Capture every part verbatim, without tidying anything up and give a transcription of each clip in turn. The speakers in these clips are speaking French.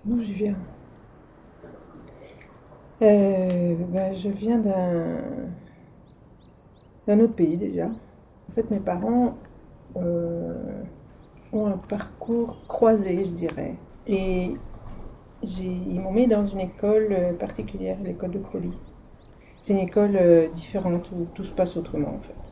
D'où je viens? Euh, bah, je viens d'un d'un autre pays déjà. En fait, mes parents euh, ont un parcours croisé, je dirais. Et j'ai, ils m'ont mis dans une école euh, particulière, l'école de Crolly. C'est une école euh, différente où tout se passe autrement en fait.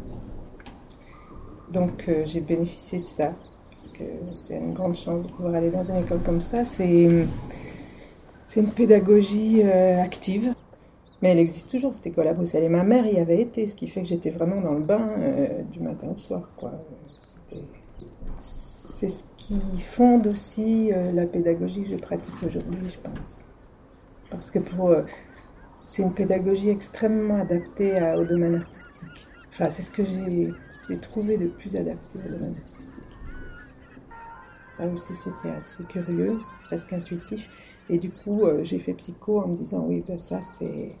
Donc euh, j'ai bénéficié de ça parce que c'est une grande chance de pouvoir aller dans une école comme ça. C'est c'est une pédagogie euh, active. Mais elle existe toujours, cette école à Bruxelles. Et ma mère y avait été, ce qui fait que j'étais vraiment dans le bain euh, du matin au soir, quoi. C'était- C'est ce qui fonde aussi euh, la pédagogie que je pratique aujourd'hui, je pense. Parce que pour, euh, c'est une pédagogie extrêmement adaptée à- au domaine artistique. Enfin, c'est ce que j'ai j'ai trouvé de plus adapté au domaine artistique. Ça aussi, c'était assez curieux, c'était presque intuitif. Et du coup, euh, j'ai fait psycho en me disant, oui, ben ça, c'est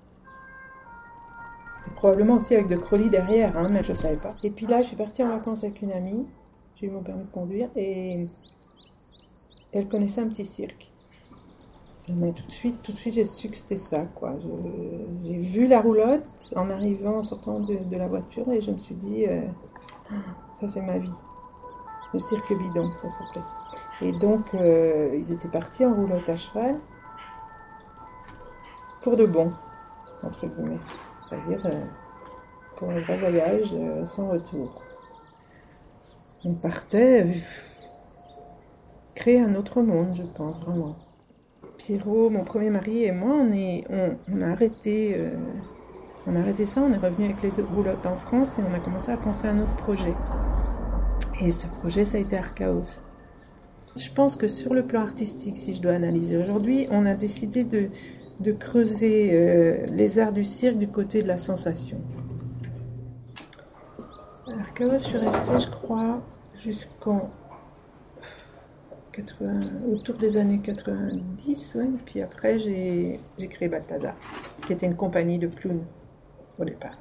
C'est probablement aussi avec de Crowley derrière, hein, mais je ne savais pas. Et puis là, je suis partie en vacances avec une amie. J'ai eu mon permis de conduire et elle connaissait un petit cirque. Ça m'a tout de suite, tout de suite, j'ai su que c'était ça, quoi. Je- j'ai vu la roulotte en arrivant, en sortant de, de la voiture et je me suis dit, euh, ça c'est ma vie. Le cirque bidon, ça s'appelait. Et donc, euh, ils étaient partis en roulotte à cheval pour de bon, entre guillemets. C'est-à-dire euh, pour un vrai voyage euh, sans retour. On partait euh, créer un autre monde, je pense, vraiment. Pierrot, mon premier mari et moi, on, est, on, on a arrêté, euh, on a arrêté ça, on est revenu avec les roulottes en France et on a commencé à penser à un autre projet. Et ce projet, ça a été Archaos. Je pense que sur le plan artistique, si je dois analyser aujourd'hui, on a décidé de, de creuser euh, les arts du cirque du côté de la sensation. Archaos, je suis restée, je crois, jusqu'en quatre-vingts, autour des années quatre-vingt-dix, ouais. Puis après, j'ai, j'ai créé Balthazar, qui était une compagnie de clowns au départ.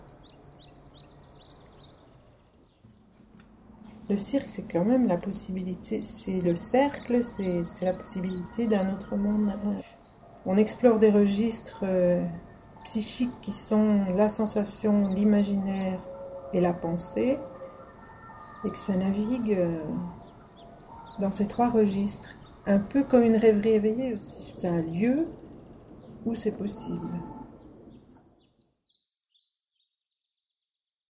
Le cirque, c'est quand même la possibilité, c'est le cercle, c'est, c'est la possibilité d'un autre monde. On explore des registres euh, psychiques qui sont la sensation, l'imaginaire et la pensée, et que ça navigue euh, dans ces trois registres, un peu comme une rêverie éveillée aussi. C'est un lieu où c'est possible.